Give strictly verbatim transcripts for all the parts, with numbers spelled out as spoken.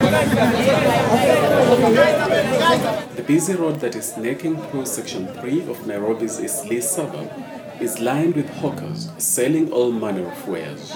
The busy road that is snaking through Section three of Nairobi's Eastleigh suburb is lined with hawkers selling all manner of wares.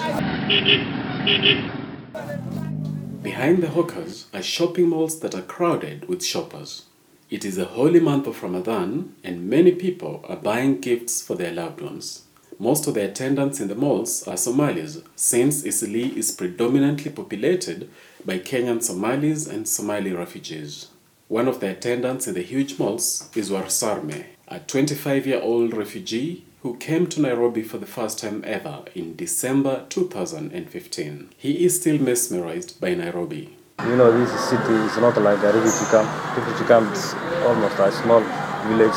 Behind the hawkers are shopping malls that are crowded with shoppers. It is a holy month of Ramadan and many people are buying gifts for their loved ones. Most of the attendants in the malls are Somalis, since Eastleigh is predominantly populated by Kenyan Somalis and Somali refugees. One of the attendants in the huge malls is Warsarme, a twenty-five-year-old refugee who came to Nairobi for the first time ever in December two thousand fifteen. He is still mesmerized by Nairobi. You know, this city is not like a refugee camp. Refugee camp is almost a small village,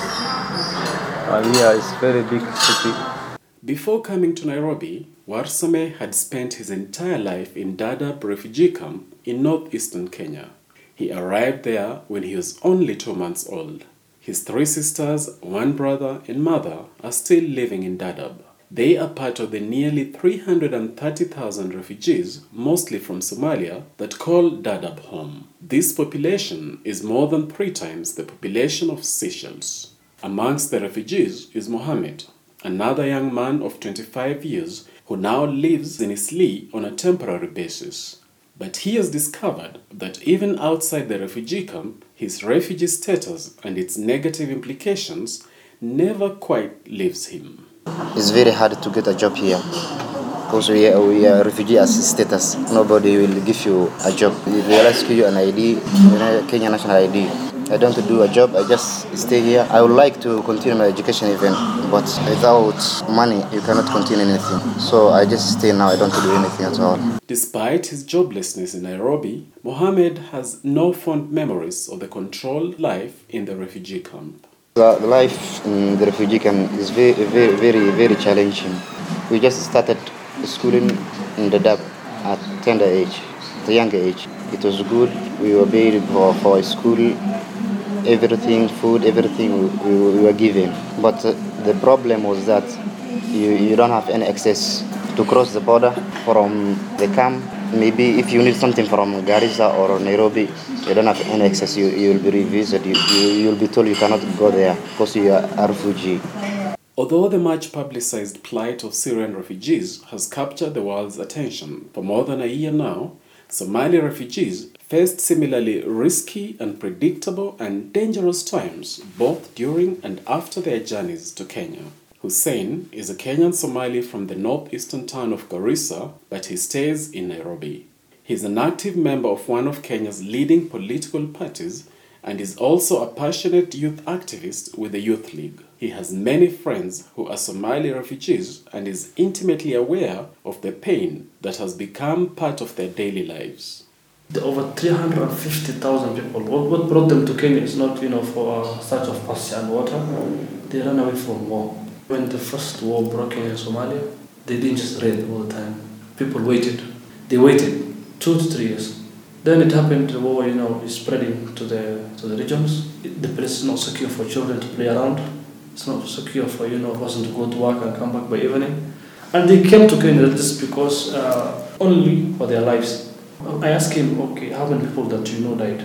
and here is very big city. Before coming to Nairobi, Warsame had spent his entire life in Dadaab refugee camp in northeastern Kenya. He arrived there when he was only two months old. His three sisters, one brother and mother are still living in Dadaab. They are part of the nearly three hundred thirty thousand refugees, mostly from Somalia, that call Dadaab home. This population is more than three times the population of Seychelles. Amongst the refugees is Mohammed, another young man of twenty-five years who now lives in Eastleigh on a temporary basis. But he has discovered that even outside the refugee camp, his refugee status and its negative implications never quite leaves him. It's very hard to get a job here because we are, we are refugee as status. Nobody will give you a job. They ask you an I D, Kenya national I D. I don't do a job, I just stay here. I would like to continue my education even, but without money, you cannot continue anything. So I just stay now, I don't do anything at all. Despite his joblessness in Nairobi, Mohammed has no fond memories of the controlled life in the refugee camp. The life in the refugee camp is very, very, very, very challenging. We just started schooling in Dadaab at tender age, at a younger age. It was good, we were paid for, for school, everything, food, everything we, we, we were given. But uh, the problem was that you, you don't have any access to cross the border from the camp. Maybe if you need something from Garissa or Nairobi, you don't have any access, you, you will be revisited, you, you, you will be told you cannot go there because you are a refugee. Although the much publicized plight of Syrian refugees has captured the world's attention for more than a year now, Somali refugees faced similarly risky, unpredictable and dangerous times both during and after their journeys to Kenya. Hussein is a Kenyan Somali from the northeastern town of Garissa, but he stays in Nairobi. He is an active member of one of Kenya's leading political parties and is also a passionate youth activist with the Youth League. He has many friends who are Somali refugees and is intimately aware of the pain that has become part of their daily lives. The over three hundred fifty thousand people, what, what brought them to Kenya is not, you know, for a search of pasture and water. They ran away from war. When the first war broke in Somalia, they didn't just raid all the time. People waited. They waited two to three years. Then it happened, the war, you know, is spreading to the to the regions. The place is not secure for children to play around. It's not secure for, you know, a person to go to work and come back by evening. And they came to Kenya just because, uh, only for their lives. I asked him, okay, how many people that you know died?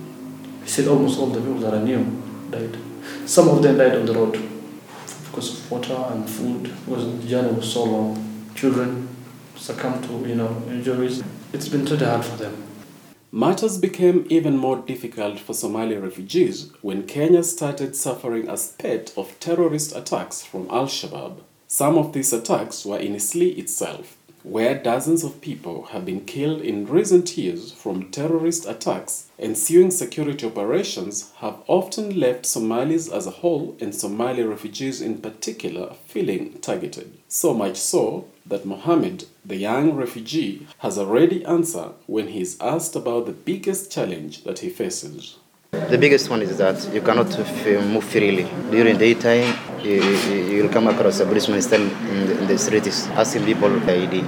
He said almost all the people that I knew died. Some of them died on the road because of water and food, because the journey was so long. Children succumbed to, you know, injuries. It's been pretty hard for them. Matters became even more difficult for Somali refugees when Kenya started suffering a spate of terrorist attacks from Al-Shabaab. Some of these attacks were in Eastleigh itself, where dozens of people have been killed in recent years from terrorist attacks. Ensuing security operations have often left Somalis as a whole and Somali refugees in particular feeling targeted. So much so that Mohammed, the young refugee, has already answered when he is asked about the biggest challenge that he faces. The biggest one is that you cannot move freely. During daytime, you, you, you will come across a policeman still in the, in the streets asking people I D.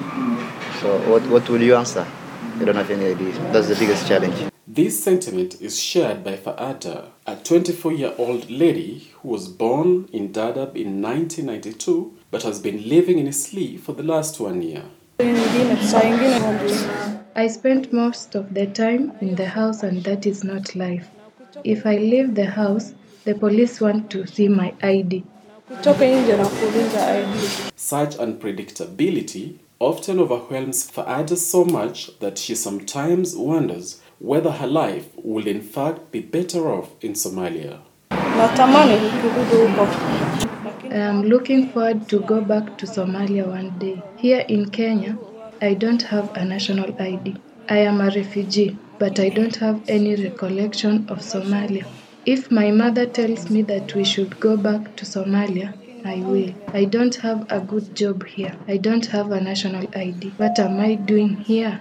So what, what will you answer? You don't have any I D. That's the biggest challenge. This sentiment is shared by Faada, a twenty-four-year-old lady who was born in Dadaab in nineteen ninety-two but has been living in Eastleigh for the last one year. I spend most of the time in the house, and that is not life. If I leave the house, the police want to see my I D. Such unpredictability often overwhelms Faada so much that she sometimes wonders whether her life will in fact be better off in Somalia. I am looking forward to go back to Somalia one day. Here in Kenya, I don't have a national I D. I am a refugee, but I don't have any recollection of Somalia. If my mother tells me that we should go back to Somalia, I will. I don't have a good job here. I don't have a national I D. What am I doing here?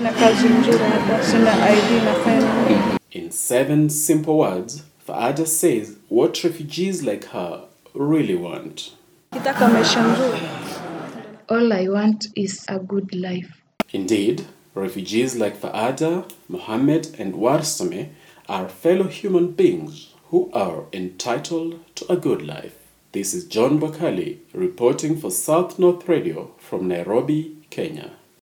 In seven simple words, Faada says what refugees like her really want. All I want is a good life. Indeed, refugees like Faada, Mohammed, and Warsame are fellow human beings who are entitled to a good life. This is John Bakali reporting for South North Radio from Nairobi, Kenya.